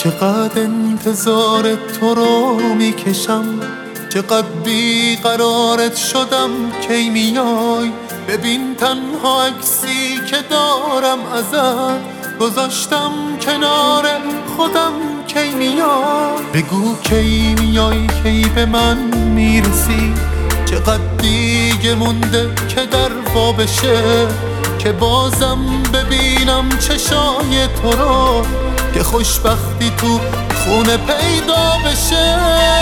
چقدر انتظار تو رو میکشم، چقدر بیقرارت شدم کی میای. ببین تنها عکسی که دارم ازت گذاشتم کنار خودم کی میای. بگو کی میای، کی به من میرسی، چقدر دیگه مونده که در وا بشه، که بازم ببینم چشای تو رو، که خوشبختی تو خونه پیدا بشه.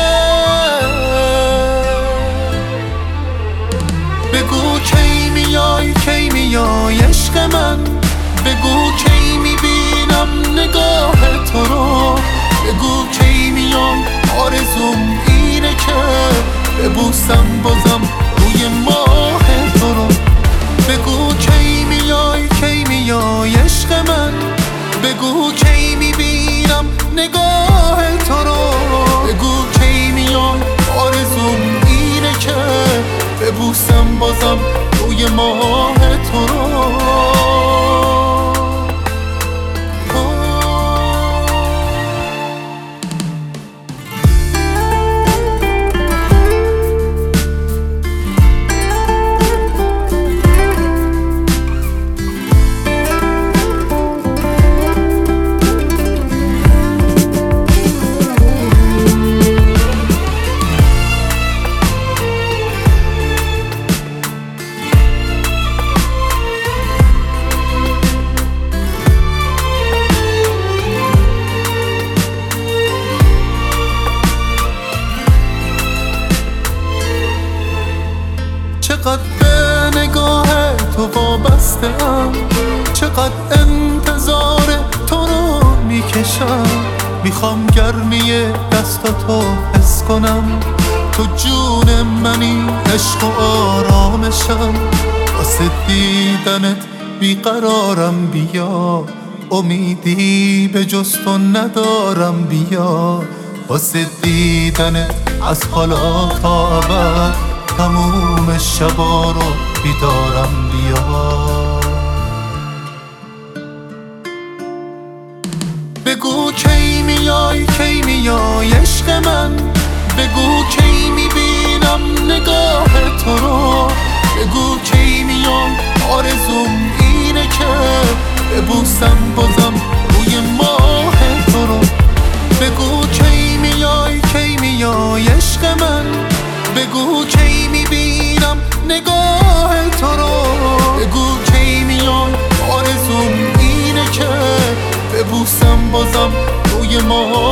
بگو کی میای، کی میای عشق من، بگو کی میبینم نگاه تو رو، بگو کی میام آرزوم اینه که ببوسم بازم روی ماه تو رو. بگو کی میای، کی میای عشق من، بگو کی میبینم نگاه تو رو، بگو کی میای آرزوم اینه که ببوسم بازم روی ماه تو رو. چقدر به نگاه تو وابسته‌ام، چقدر انتظار تو رو میکشم. میخوام گرمی دستاتو حس کنم، تو جون منی عشق و آرامشم. واسه دیدنت بیقرارم، بیا امیدی به جز تو ندارم، بیا واسه دیدنت از حالا تا ابد تموم شبا رو بیدارم، بیا. بگو کی میای، کی میای عشق من، بگو کی میبینم نگاه تو رو، بگو کی میام آرزوم اینه که ببوسم بازم روی ماه تو رو. بگو کی میای، کی میای عشق من، بگو کی میبینم نگاه تو رو، بگو کی میای آرزوم اینه که ببوسم بازم روی ماه